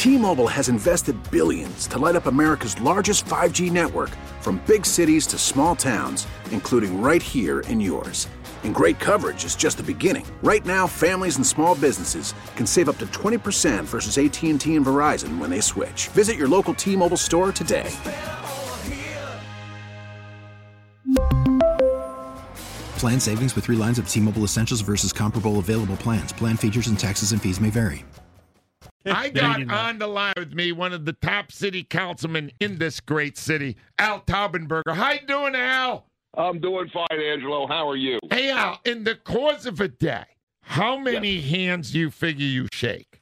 T-Mobile has invested billions to light up America's largest 5G network, from big cities to small towns, including right here in yours. And great coverage is just the beginning. Right now, families and small businesses can save up to 20% versus AT&T and Verizon when they switch. Visit your local T-Mobile store today. Plan savings with 3 lines of T-Mobile Essentials versus comparable available plans. Plan features and taxes and fees may vary. I got on the line with me one of the top city councilmen in this great city, Al Taubenberger. How you doing, Al? I'm doing fine, Angelo. How are you? Hey, Al, in the course of a day, how many hands do you figure you shake?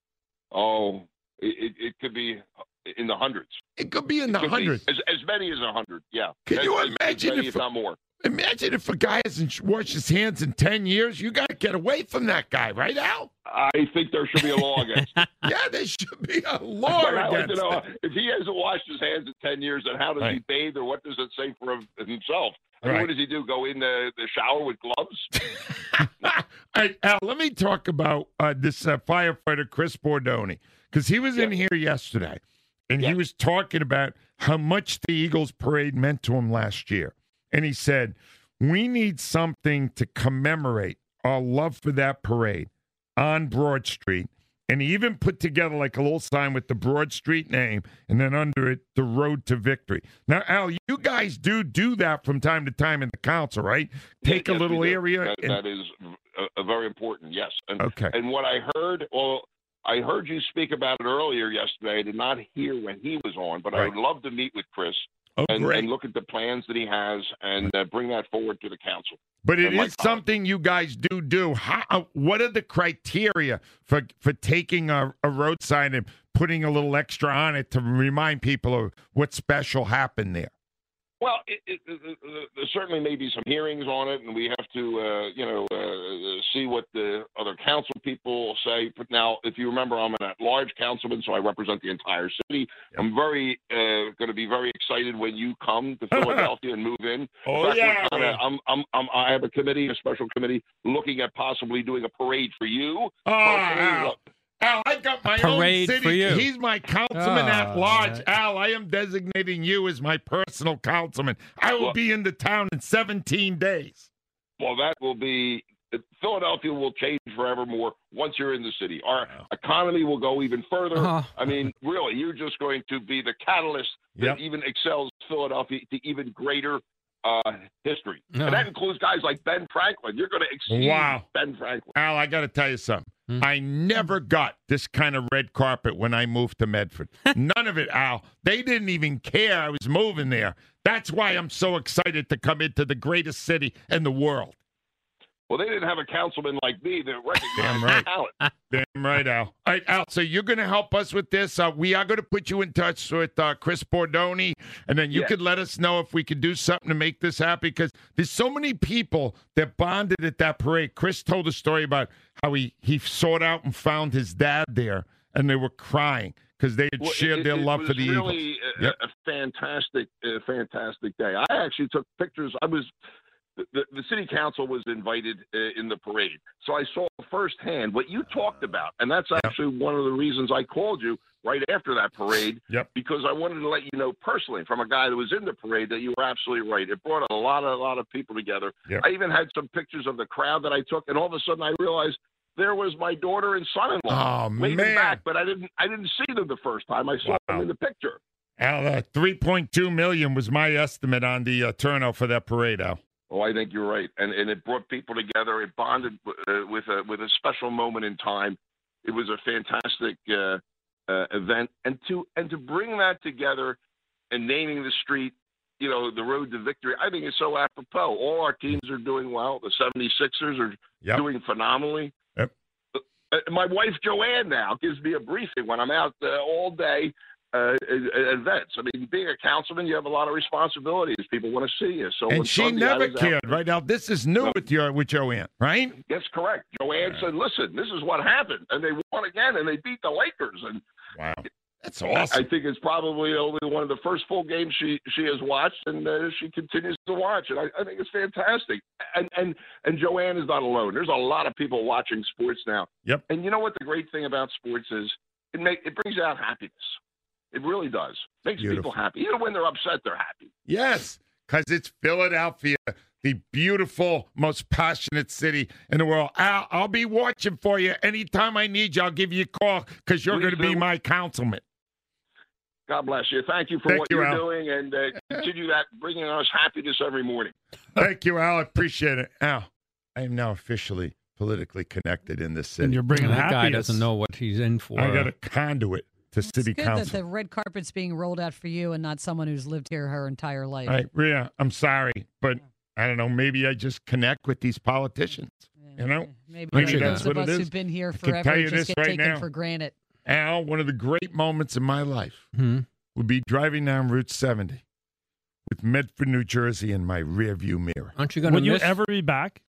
Oh, it could be in the hundreds. It could be in the hundreds. As many as 100, yeah. Can you imagine if not more? Imagine if a guy hasn't washed his hands in 10 years. You got to get away from that guy, right, Al? I think there should be a law against it. Yeah, there should be a law against it. If he hasn't washed his hands in 10 years, then how does he bathe, or what does it say for himself? I mean, what does he do? Go in the shower with gloves? All right, Al, let me talk about this firefighter, Chris Bordoni, because he was in here yesterday, and he was talking about how much the Eagles parade meant to him last year. And he said, we need something to commemorate our love for that parade on Broad Street. And he even put together like a little sign with the Broad Street name, and then under it, the Road to Victory. Now, Al, you guys do that from time to time in the council, right? Take a little area. That is very important, yes. And, okay. And what I heard, I heard you speak about it earlier yesterday. I did not hear when he was on, but I would love to meet with Chris. And look at the plans that he has and bring that forward to the council. But it is something you guys do. What are the criteria for taking a road sign and putting a little extra on it to remind people of what special happened there? Well, there certainly may be some hearings on it, and we have to, see what the other council people say. But now, if you remember, I'm an at-large councilman, so I represent the entire city. Yep. I'm going to be very excited when you come to Philadelphia and move in. Oh, in fact, I have a committee, a special committee, looking at possibly doing a parade for you. Al, I got my parade own city. For you. He's my councilman at large. Al, I am designating you as my personal councilman. I will be in the town in 17 days. Well, that will be – Philadelphia will change forevermore once you're in the city. Our economy will go even further. I mean, really, you're just going to be the catalyst that even excels Philadelphia to even greater history. And that includes guys like Ben Franklin. You're going to exceed Ben Franklin. Al, I got to tell you something. I never got this kind of red carpet when I moved to Medford. None of it, Al. They didn't even care I was moving there. That's why I'm so excited to come into the greatest city in the world. Well, they didn't have a councilman like me that recognized talent. Damn right, Al. All right, Al, so you're going to help us with this. We are going to put you in touch with Chris Bordoni, and then you could let us know if we could do something to make this happen, because there's so many people that bonded at that parade. Chris told a story about how he sought out and found his dad there, and they were crying because they had shared their love for the Eagles. It was really a fantastic day. I actually took pictures. The city council was invited in the parade. So I saw firsthand what you talked about. And that's actually one of the reasons I called you right after that parade, because I wanted to let you know personally from a guy that was in the parade that you were absolutely right. It brought a lot of people together. I even had some pictures of the crowd that I took, and all of a sudden I realized there was my daughter and son-in-law waving back, but I didn't see them the first time. I saw them in the picture. Al, $3.2 million was my estimate on the turnout for that parade, Al. Oh, I think you're right, and it brought people together. It bonded with a special moment in time. It was a fantastic event, and to bring that together and naming the street, the Road to Victory, I think is so apropos. All our teams are doing well. The 76ers are doing phenomenally. My wife Joanne now gives me a briefing when I'm out all day. Events. I mean, being a councilman, you have a lot of responsibilities. People want to see you. So, and she never cared, right? Now, this is new with Joanne, right? That's correct. Joanne said, "Listen, this is what happened," and they won again, and they beat the Lakers. And that's awesome. I think it's probably only one of the first full games she has watched, and she continues to watch. And I think it's fantastic. And Joanne is not alone. There's a lot of people watching sports now. Yep. And you know what the great thing about sports is? it brings out happiness. It really does. Makes Beautiful. people happy. Even when they're upset, they're happy. Yes, because it's Philadelphia, the beautiful, most passionate city in the world. Al, I'll be watching for you. Anytime I need you, I'll give you a call because you're going to be my councilman. God bless you. Thank you for what you're Al. doing, and continue that, bringing us happiness every morning. Thank you, Al. I appreciate it. Al, I am now officially politically connected in this city. And you're bringing That guy happiness. doesn't know what he's in for. I got a conduit to city It's good council. that the red carpet's being rolled out for you and not someone who's lived here her entire life. Right, Rhea, I'm sorry, but I don't know. Maybe I just connect with these politicians. You know, Maybe Maybe those that's of what us it is. who've been here I can forever tell you just this get right taken now. for granted. Al, one of the great moments in my life would be driving down Route 70 with Medford, New Jersey in my rearview mirror. Aren't you going to Will you miss? ever be back?